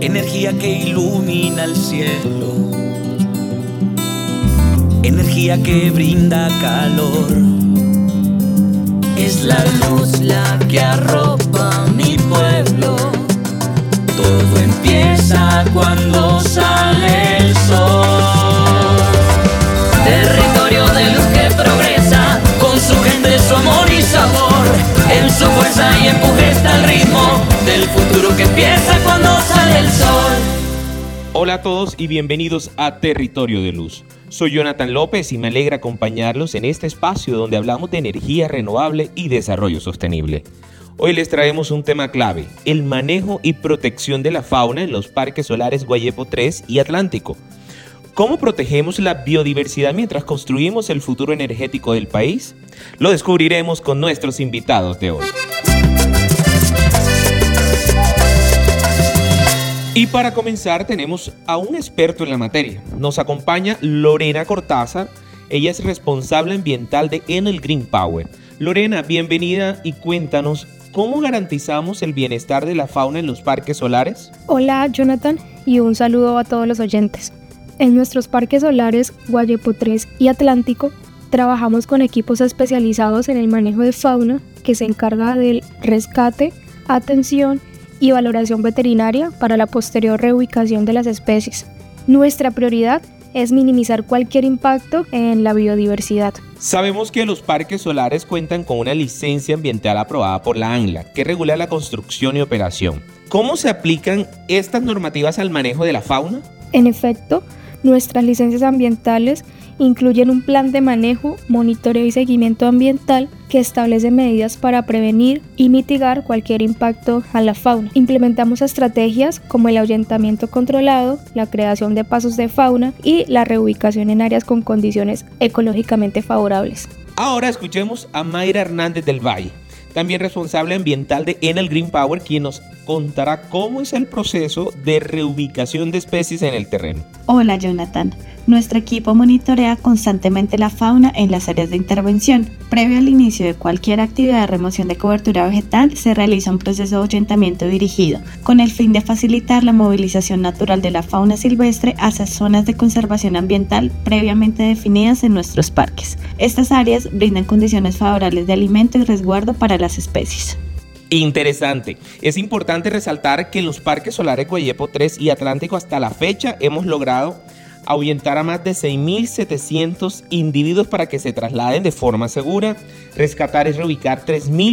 energía que ilumina el cielo, energía que brinda calor. Es la luz la que arropa mi pueblo. Todo empieza cuando sale el sol. Territorio de luz que progresa, con su gente, su amor y sabor. En su fuerza y empuje está el ritmo del futuro que empieza cuando sale el sol. Hola a todos y bienvenidos a Territorio de Luz. Soy Jonathan López y me alegra acompañarlos en este espacio donde hablamos de energía renovable y desarrollo sostenible. Hoy les traemos un tema clave, el manejo y protección de la fauna en los parques solares Guayepo 3 y Atlántico. ¿Cómo protegemos la biodiversidad mientras construimos el futuro energético del país? Lo descubriremos con nuestros invitados de hoy. Y para comenzar tenemos a un experto en la materia. Nos acompaña Lorena Cortázar. Ella es responsable ambiental de Enel Green Power. Lorena, bienvenida y cuéntanos, ¿cómo garantizamos el bienestar de la fauna en los parques solares? Hola Jonathan y un saludo a todos los oyentes. En nuestros parques solares Guayepo 3 y Atlántico trabajamos con equipos especializados en el manejo de fauna que se encarga del rescate, atención y valoración veterinaria para la posterior reubicación de las especies. Nuestra prioridad es minimizar cualquier impacto en la biodiversidad. Sabemos que los parques solares cuentan con una licencia ambiental aprobada por la ANLA, que regula la construcción y operación. ¿Cómo se aplican estas normativas al manejo de la fauna? En efecto, nuestras licencias ambientales incluyen un plan de manejo, monitoreo y seguimiento ambiental que establece medidas para prevenir y mitigar cualquier impacto a la fauna. Implementamos estrategias como el ahuyentamiento controlado, la creación de pasos de fauna y la reubicación en áreas con condiciones ecológicamente favorables. Ahora escuchemos a Mayra Hernández del Valle, también responsable ambiental de Enel Green Power, quien nos contará cómo es el proceso de reubicación de especies en el terreno. Hola Jonathan, nuestro equipo monitorea constantemente la fauna en las áreas de intervención. Previo al inicio de cualquier actividad de remoción de cobertura vegetal, se realiza un proceso de ahuyentamiento dirigido, con el fin de facilitar la movilización natural de la fauna silvestre hacia zonas de conservación ambiental previamente definidas en nuestros parques. Estas áreas brindan condiciones favorables de alimento y resguardo para las especies. Interesante. Es importante resaltar que en los parques solares Guayepo 3 y Atlántico hasta la fecha hemos logrado ahuyentar a más de 6.700 individuos para que se trasladen de forma segura, rescatar y reubicar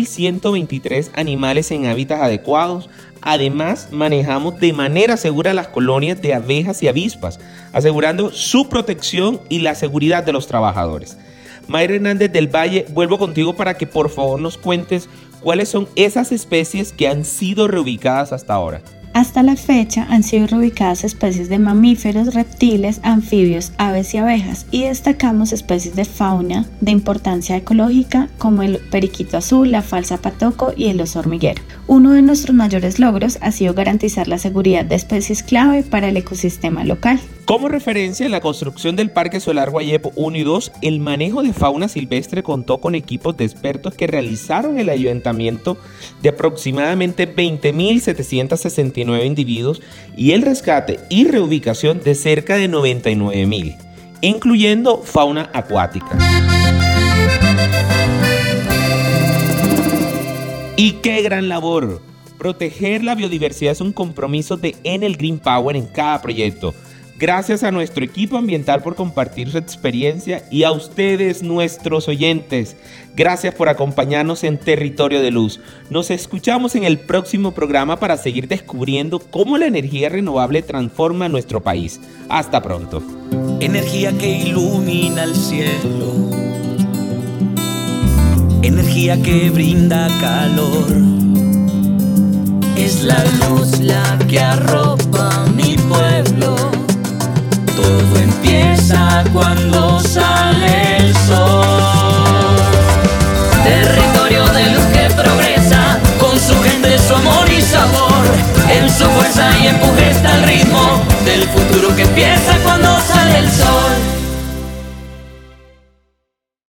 3.123 animales en hábitats adecuados. Además, manejamos de manera segura las colonias de abejas y avispas, asegurando su protección y la seguridad de los trabajadores. Mayra Hernández del Valle, vuelvo contigo para que por favor nos cuentes cuáles son esas especies que han sido reubicadas hasta ahora. Hasta la fecha han sido reubicadas especies de mamíferos, reptiles, anfibios, aves y abejas, y destacamos especies de fauna de importancia ecológica como el periquito azul, la falsa patoco y el oso hormiguero. Uno de nuestros mayores logros ha sido garantizar la seguridad de especies clave para el ecosistema local. Como referencia, en la construcción del Parque Solar Guayepo 1 y 2, el manejo de fauna silvestre contó con equipos de expertos que realizaron el ahuyentamiento de aproximadamente 20.769 individuos y el rescate y reubicación de cerca de 99.000, incluyendo fauna acuática. ¡Y qué gran labor! Proteger la biodiversidad es un compromiso de Enel Green Power en cada proyecto. Gracias a nuestro equipo ambiental por compartir su experiencia y a ustedes, nuestros oyentes. Gracias por acompañarnos en Territorio de Luz. Nos escuchamos en el próximo programa para seguir descubriendo cómo la energía renovable transforma nuestro país. Hasta pronto. Energía que ilumina el cielo, energía que brinda calor. Es la luz la que arropa mi pueblo. Todo empieza cuando sale el sol. Territorio de luz que progresa, con su gente, su amor y sabor. En su fuerza y empuje está el ritmo del futuro que empieza cuando sale el sol.